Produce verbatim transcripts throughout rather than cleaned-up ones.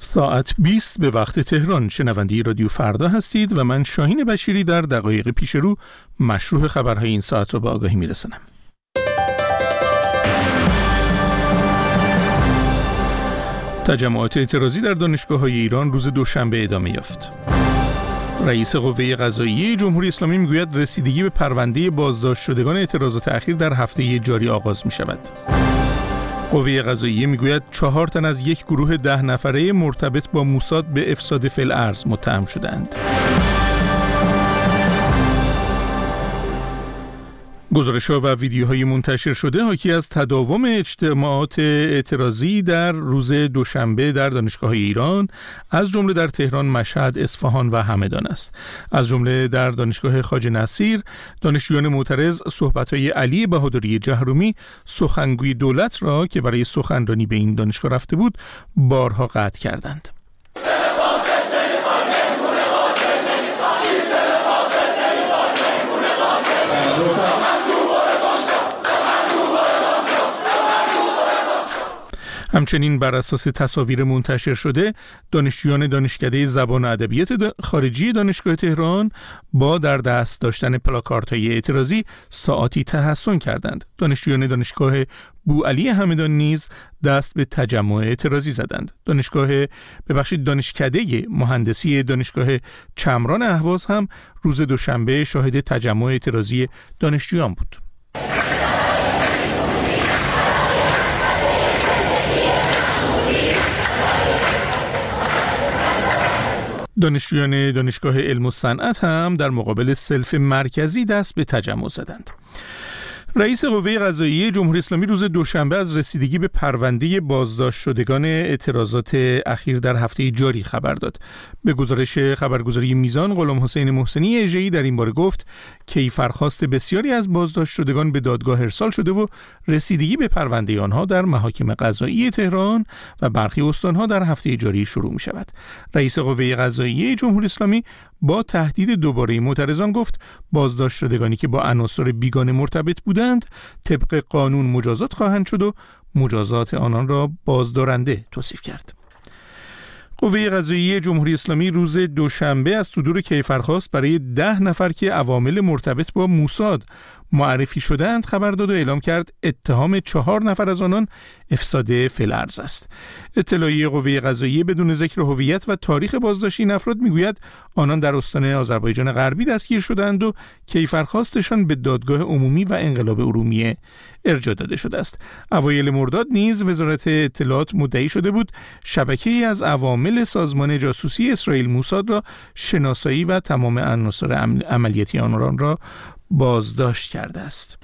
ساعت بیست به وقت تهران. شنونده رادیو فردا هستید و من شاهین بشیری در دقایق پیش رو مشروع خبرهای این ساعت را به آگاهی میرسانم. تجمعات اعتراضی در دانشگاه‌های ایران روز دوشنبه ادامه یافت. رئیس قوه قضاییه جمهوری اسلامی میگوید رسیدگی به پرونده بازداشت شدگان اعتراضات اخیر در هفته جاری آغاز می شود. قوه قضاییه میگوید چهار تن از یک گروه ده نفره مرتبط با موساد به افساد فی الارض متهم شدند. گزارش‌ها و ویدیوهای منتشر شده حاکی از تداوم اجتماعات اعتراضی در روز دوشنبه در دانشگاه‌های ایران، از جمله در تهران، مشهد، اصفهان و همدان است. از جمله در دانشگاه خواجه نصیر، دانشجویان معترض صحبت‌های علی بهادری جهرومی، سخنگوی دولت را که برای سخنرانی به این دانشگاه رفته بود، بارها قطع کردند. همچنین بر اساس تصاویر منتشر شده، دانشجویان دانشکده زبان و ادبیات خارجی دانشگاه تهران با در دست داشتن پلاکاردهای اعتراضی ساعاتی تحسن کردند. دانشجویان دانشگاه بوعلی همدان نیز دست به تجمع اعتراضی زدند. دانشگاه ببخشید دانشکده مهندسی دانشگاه چمران اهواز هم روز دوشنبه شاهد تجمع اعتراضی دانشجویان بود. دانشجویان دانشگاه علم و صنعت هم در مقابل سلف مرکزی دست به تجمع زدند. رئیس قوه قضاییه جمهوری اسلامی روز دوشنبه از رسیدگی به پرونده بازداشت شدگان اعتراضات اخیر در هفته جاری خبر داد. به گزارش خبرگزاری میزان، غلام حسین محسنی اژه‌ای در این باره گفت کیفرخواست بسیاری از بازداشت شدگان به دادگاه ارسال شده و رسیدگی به پرونده آنها در محاکم قضایی تهران و برخی استانها در هفته جاری شروع می شود. رئیس قوه قضاییه جمهوری اسلامی با تهدید دوباره معترضان گفت بازداشت شدگانی که با عناصر بیگانه مرتبط بودند طبق قانون مجازات خواهند شد و مجازات آنان را بازدارنده توصیف کرد. قوه قضاییه جمهوری اسلامی روز دوشنبه از صدور کیفرخواست برای ده نفر که عوامل مرتبط با موساد معرفی شدند خبر داد و اعلام کرد اتهام چهار نفر از آنان افساد فی الارض است. اطلاعیه قوه قضاییه بدون ذکر هویت و تاریخ بازداشت این افراد میگوید آنان در استان آذربایجان غربی دستگیر شدند و کیفرخواستشان به دادگاه عمومی و انقلاب ارومیه ارجاع داده شده است. اوایل مرداد نیز وزارت اطلاعات مدعی شده بود شبکه‌ای از عوامل سازمان جاسوسی اسرائیل موساد را شناسایی و تمام عناصر عملیاتی آنان را بازداشت کرده است.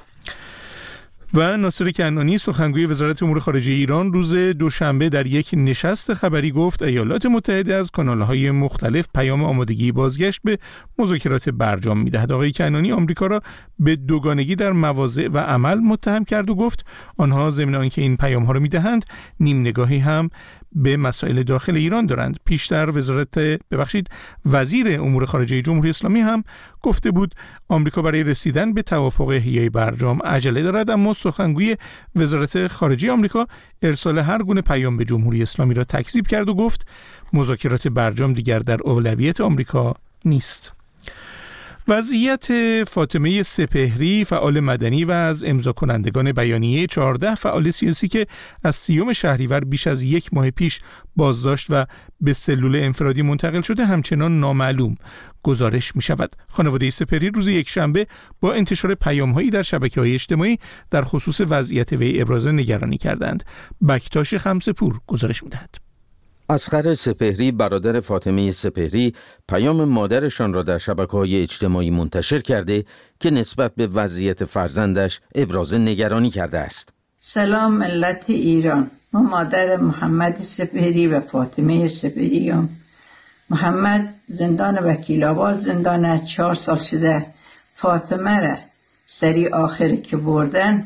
و ناصر کنعانی سخنگوی وزارت امور خارجه ایران روز دوشنبه در یک نشست خبری گفت ایالات متحده از کانال‌های مختلف پیام آمادگی بازگشت به مذاکرات برجام می‌دهد. آقای کنعانی آمریکا را به دوگانگی در مواضع و عمل متهم کرد و گفت آنها ضمن آنکه این پیام‌ها را می‌دهند نیم نگاهی هم به مسائل داخل ایران دارند. پیشتر وزارت ببخشید وزیر امور خارجه جمهوری اسلامی هم گفته بود آمریکا برای رسیدن به توافق احیای برجام عجله دارد، اما سخنگوی وزارت خارجه آمریکا ارسال هر گونه پیام به جمهوری اسلامی را تکذیب کرد و گفت مذاکرات برجام دیگر در اولویت آمریکا نیست. وضعیت فاطمه سپهری فعال مدنی و از امضا کنندگان بیانیه چهارده فعال سیاسی که از سیوم شهریور بیش از یک ماه پیش بازداشت و به سلول انفرادی منتقل شده همچنان نامعلوم گزارش می شود. خانواده سپهری روز یکشنبه با انتشار پیام‌هایی در شبکه‌های اجتماعی در خصوص وضعیت وی ابراز نگرانی کردند. بکتاش خمسه‌پور گزارش می‌دهد. اصغر سپهری برادر فاطمه سپهری پیام مادرشان را در شبکه‌های اجتماعی منتشر کرده که نسبت به وضعیت فرزندش ابراز نگرانی کرده است. سلام ملت ایران، ما مادر محمد سپهری و فاطمه سپهریم. محمد زندان وکیل آباد زندان چهار سال شده. فاطمه را سری آخری که بردن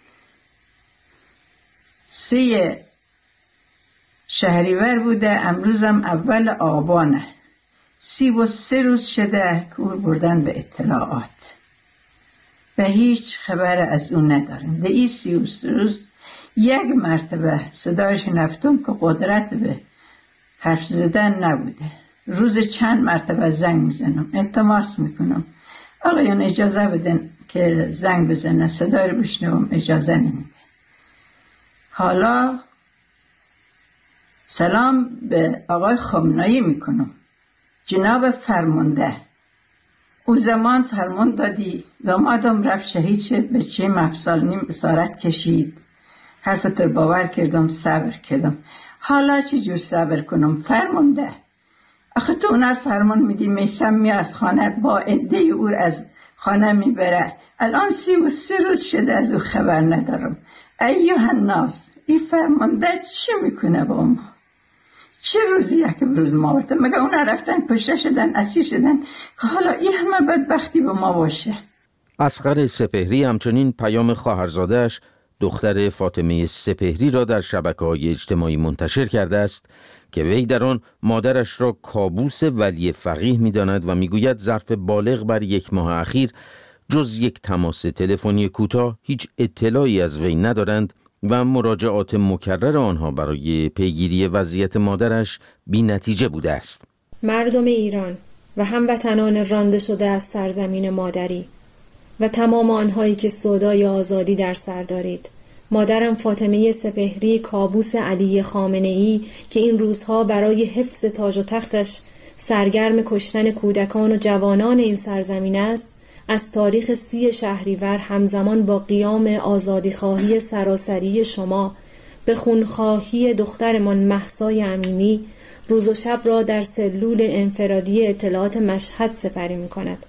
سی شهریور بوده، امروزم اول آبانه. سی و سه روز شده که او بردن به اطلاعات و هیچ خبر از اون نداریم. در این سی و سه روز یک مرتبه صدایش نفتم که قدرت به حرف زدن نبوده. روز چند مرتبه زنگ میزنم، التماس میکنم آقایان اجازه بدن که زنگ بزنه، صدای رو بشنوم، اجازه نمیده. حالا سلام به آقای خامنه‌ای میکنم، جناب فرمانده، او زمان فرمان دادی دامادم رفت شهید شد، به چه مفصل نیم اسارت کشید، حرفت رو باور کردم، صبر کردم. حالا چه جور صبر کنم فرمانده؟ آخه تو اونر فرمان میدی میسم می از خانه با عده او از خانه میبره، الان سی و سه روز شده از او خبر ندارم. ایوه الناس، این فرمانده چی میکنه با ما؟ چه روزی یک روز ما ورده؟ مگه اون رفتن کشته شدن، اسیر شدن، که حالا این همه بدبختی به ما باشه؟ اصغر سپهری همچنین پیام خواهرزاده‌اش دختر فاطمه سپهری را در شبکه‌های اجتماعی منتشر کرده است که وی در آن مادرش را کابوس ولی فقیه می‌داند و می‌گوید ظرف بالغ بر یک ماه اخیر جز یک تماس تلفنی کوتاه هیچ اطلاعی از وی ندارند و مراجعات مکرر آنها برای پیگیری وضعیت مادرش بی نتیجه بوده است. مردم ایران و هموطنان رانده شده از سرزمین مادری و تمام آنهایی که سودای آزادی در سر دارید، مادرم فاطمه سپهری، کابوس علی خامنه‌ای که این روزها برای حفظ تاج و تختش سرگرم کشتن کودکان و جوانان این سرزمین است، از تاریخ سی شهریور همزمان با قیام آزادیخواهی سراسری شما به خونخواهی دخترمان مهسای امینی روز و شب را در سلول انفرادی اطلاعات مشهد سپری می کند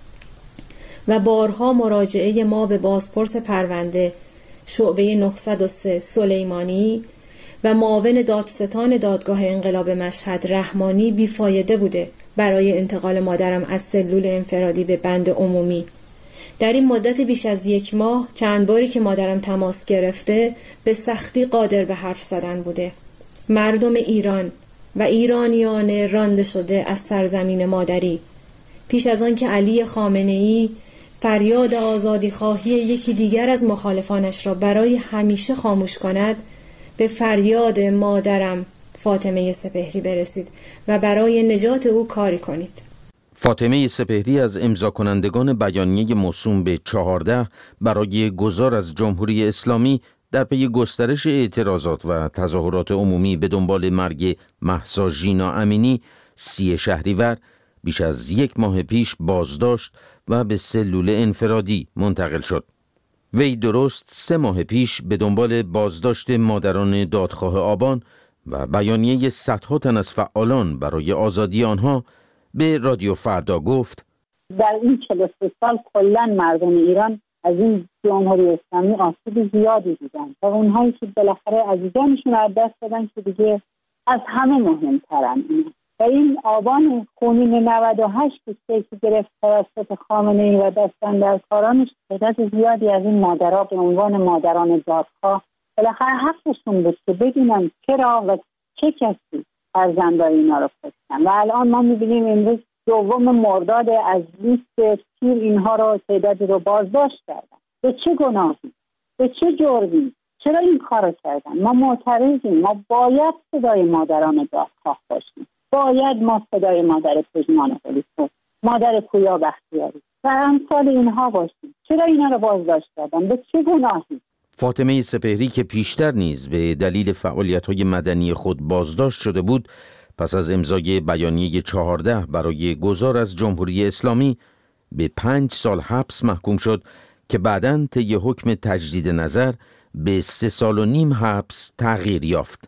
و بارها مراجعه ما به بازپرس پرونده شعبه نهصد و سه سلیمانی و معاون دادستان دادگاه انقلاب مشهد رحمانی بیفایده بوده برای انتقال مادرم از سلول انفرادی به بند عمومی. در این مدت بیش از یک ماه چند باری که مادرم تماس گرفته به سختی قادر به حرف زدن بوده. مردم ایران و ایرانیان رانده شده از سرزمین مادری، پیش از آن که علی خامنه‌ای فریاد آزادی خواهی یکی دیگر از مخالفانش را برای همیشه خاموش کند، به فریاد مادرم فاطمه سپهری برسید و برای نجات او کاری کنید. فاطمه سپهری از امضا کنندگان بیانیه موسوم به چهارده برای گذار از جمهوری اسلامی در پی گسترش اعتراضات و تظاهرات عمومی به دنبال مرگ مهسا ژینا امینی سی شهریور بیش از یک ماه پیش بازداشت و به سلول انفرادی منتقل شد. وی درست سه ماه پیش به دنبال بازداشت مادران دادخواه آبان و بیانیه صدها تن از فعالان برای آزادی آنها به رادیو فردا گفت: در این چهل و سه سال کلاً مردم ایران از این جمهوری اسلامی آسیب زیادی دیدن و اونهایی که بالاخره عزیزانشون از دست دادن که دیگه از همه مهمترن. و این آبان خونین نود و هشت که گرفت توسط خامنه‌ای و دستاندرکارانش، تعداد زیادی از این مادرها به عنوان مادران دادخواه بالاخره حقشون بود که بدونن چرا و چه کسی فرزندای اینا رو کشتن. و الان ما می‌بینیم امروز دوم مرداد از لیست تیر اینها رو تعدادی رو بازداشت کردن. به چه گناهی؟ به چه جرمی؟ چرا این کارو کردن؟ ما معترضیم. ما باید صدای مادران دادخواه باشیم. باید ما صدای مادر پژمان قلی‌پور، مادر پویا بختیاری و امثال اینها باشیم. چرا اینا رو بازداشت کردن؟ به چه گناهی؟ فاطمه سپهری که پیشتر نیز به دلیل فعالیت‌های مدنی خود بازداشت شده بود، پس از امضای بیانیه چهارده برای گذار از جمهوری اسلامی به پنج سال حبس محکوم شد که بعداً طی حکم تجدید نظر به سه سال و نیم حبس تغییر یافت.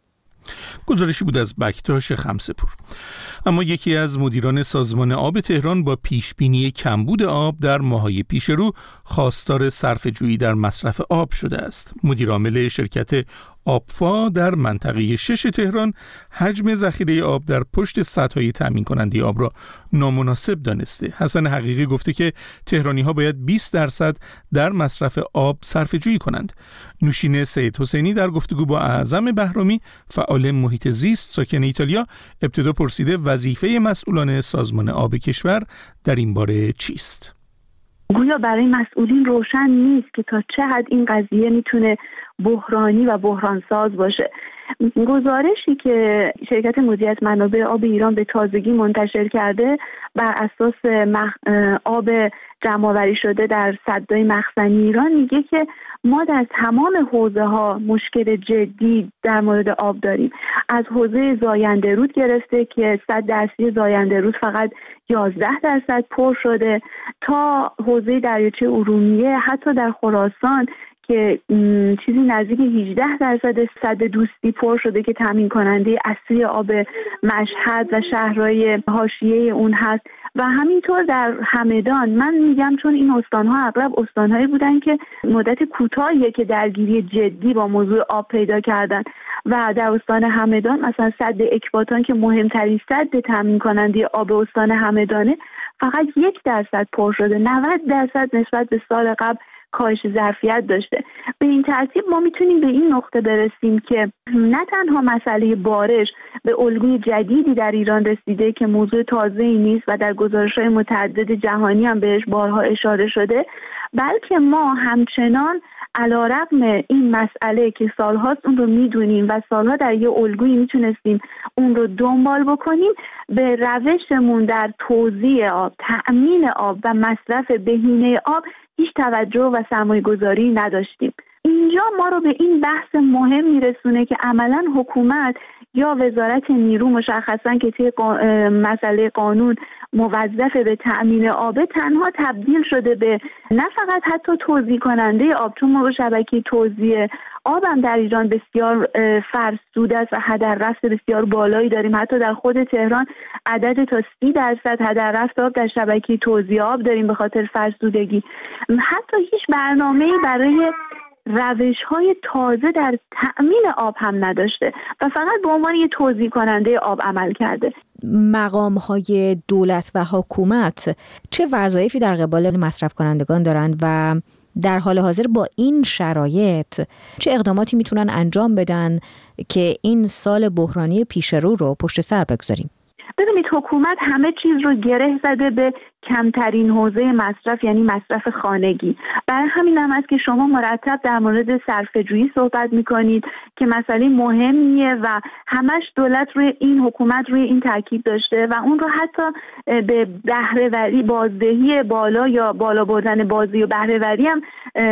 گزارشی بود از بکتاش خمسه‌پور. اما یکی از مدیران سازمان آب تهران با پیشبینی کمبود آب در ماه‌های پیش رو خواستار صرفه‌جویی در مصرف آب شده است. مدیر عامل شرکت آبفا در منطقه شش تهران حجم ذخیره آب در پشت سدهای تامین کننده آب را نامناسب دانسته. حسن حقیقی گفته که تهرانی‌ها باید بیست درصد در مصرف آب صرفه‌جویی کنند. نوشین سید حسینی در گفتگو با اعظم بهرامی فعال محیط زیست ساکن ایتالیا ابتدا پرسیده وظیفه مسئولان سازمان آب کشور در این باره چیست؟ گویا برای مسئولین روشن نیست که تا چه حد این قضیه میتونه بحرانی و بحرانساز باشه. گزارشی که شرکت مدیریت منابع آب ایران به تازگی منتشر کرده بر اساس مخ... آب جمع‌آوری شده در سدهای مخزنی ایران میگه که ما در تمام حوزه‌ها مشکل جدی در مورد آب داریم. از حوزه زاینده رود گرفته که سد اصلی زاینده رود فقط یازده درصد پر شده تا حوزه دریاچه ارومیه، حتی در خراسان که چیزی نزدیک هجده درصد سد دوستی پر شده که تامین کننده اصلی آب مشهد و شهرهای حاشیه اون هست. و همینطور در همدان، من میگم چون این استانها اغلب استانهایی بودن که مدت کوتاهیه که درگیری جدی با موضوع آب پیدا کردن و در استان همدان مثلا سد اکباتان که مهمترین سد تامین کننده آب استان همدانه فقط یک درصد پر شده، نود درصد نسبت به سال قبل کاهش ظرفیت داشته. به این ترتیب ما میتونیم به این نقطه برسیم که نه تنها مسئله بارش به الگوی جدیدی در ایران رسیده که موضوع تازه‌ای نیست و در گزارش‌های متعدد جهانی هم بهش بارها اشاره شده، بلکه ما همچنان علیرغم این مسئله که سالهاست اون رو میدونیم و سالها در یه الگویی میتونستیم اون رو دنبال بکنیم، به روشمون در توزیع آب، تأمین آب و مصرف بهینه آب هیچ توجه و سرمایه گذاری نداشتیم. اینجا ما رو به این بحث مهم میرسونه که عملاً حکومت یا وزارت نیرو مشخصاً که توی قا... مسئله قانون موظف به تأمین آب تنها تبدیل شده به نه فقط حتی توزیع کننده آب، چون ما با شبکه توزیع آب هم در ایران بسیار فرسوده است و هدر رفت بسیار بالایی داریم. حتی در خود تهران عدد تا سی درصد هدر رفت آب در شبکه توزیع آب داریم به خاطر فرسودگی. حتی هیچ برنامه‌ای برای روش‌های تازه در تأمین آب هم نداشته و فقط به عنوان یه توزیع کننده آب عمل کرده. مقام‌های دولت و حکومت چه وظایفی در قبال مصرف کنندگان دارند و در حال حاضر با این شرایط چه اقداماتی میتونن انجام بدن که این سال بحرانی پیش رو رو پشت سر بگذاریم؟ ببینید، حکومت همه چیز رو گره زده به کمترین حوزه مصرف، یعنی مصرف خانگی. برای همین هم است که شما مرتب در مورد صرفه‌جویی صحبت می‌کنید که مسئله مهمیه و همش دولت روی این حکومت روی این تاکید داشته و اون رو حتی به بهره‌وری، بازدهی بالا یا بالا بردن بازدهی و بهره‌وری هم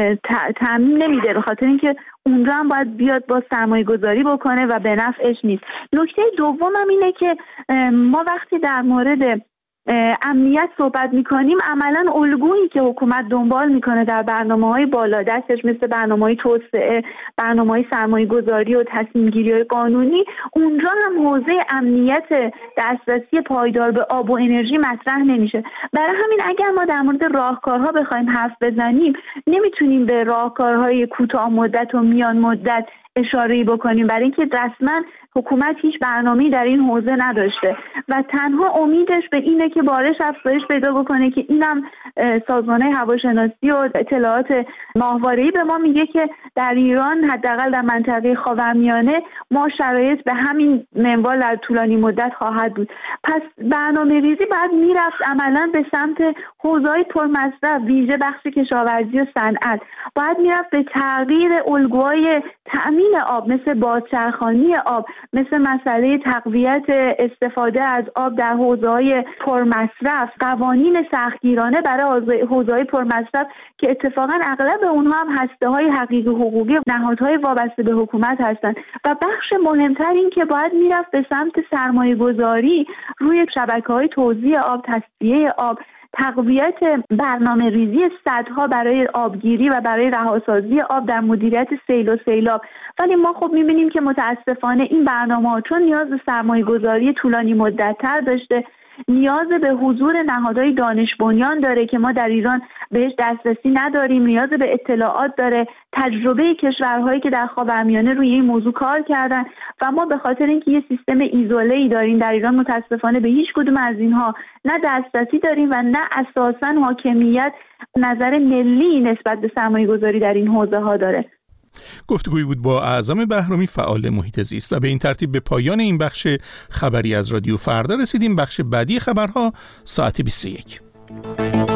تامین نمیده، به خاطر اینکه اونجا هم باید بیاد با سرمایه گذاری بکنه و به نفعش نیست. نکته دوم هم اینه که ما وقتی در مورد امنیت صحبت میکنیم، عملا الگویی که حکومت دنبال میکنه در برنامه‌های بالا دستش مثل برنامه‌های توسعه، برنامه‌های سرمایه گذاری و تصمیم گیری‌های قانونی، اونجا هم حوزه امنیت دسترسی پایدار به آب و انرژی مطرح نمیشه. برای همین اگر ما در مورد راهکارها بخوایم حرف بزنیم، نمیتونیم به راهکارهای کوتاه مدت و میان مدت اشاره‌ای بکنیم، برای اینکه رسما حکومت هیچ برنامه‌ای در این حوزه نداشته و تنها امیدش به اینه که بارش افزایش پیدا بکنه که اینم سازمان هواشناسی و اطلاعات ماهواره‌ای به ما میگه که در ایران حداقل در منطقه خاورمیانه ما شرایط به همین منوال در طولانی مدت خواهد بود. پس برنامه‌ریزی باید میرفت عملاً به سمت حوزه‌های پرمصرف، ویژه بخش کشاورزی و صنعت. باید میرفت به تغییر الگوهای تأمین آب مثل بازچرخانی آب، مثل مسئله تقویت استفاده از آب در حوزه‌های پرمصرف، قوانین سختگیرانه برای حوزه‌های پرمصرف که اتفاقاً اغلب اونها هم هسته‌های حقیقی حقوقی نهادهای وابسته به حکومت هستند. و بخش مهمتر این که باید میرفت به سمت سرمایه‌گذاری روی شبکه‌های توزیع آب، تصفیه آب، تقویت برنامه ریزی سدها برای آبگیری و برای رهاسازی آب در مدیریت سیل و سیلاب. ولی ما خب می‌بینیم که متاسفانه این برنامه‌ها چون نیاز به سرمایه‌گذاری طولانی مدت‌تر داشته، نیاز به حضور نهادهای دانش بنیان داره که ما در ایران بهش دسترسی نداریم، نیاز به اطلاعات داره، تجربه کشورهایی که در خاورمیانه روی این موضوع کار کردن و ما به خاطر اینکه یه سیستم ایزوله‌ای داریم در ایران متاسفانه به هیچ کدوم از اینها نه دسترسی داریم و نه اساساً حاکمیت نظر ملی نسبت به سرمایه‌گذاری در این حوزه‌ها داره. گفتگویی بود با اعظم بهرامی، فعال محیط زیست. و به این ترتیب به پایان این بخش خبری از رادیو فردا رسیدیم. بخش بعدی خبرها ساعت بیست و یک.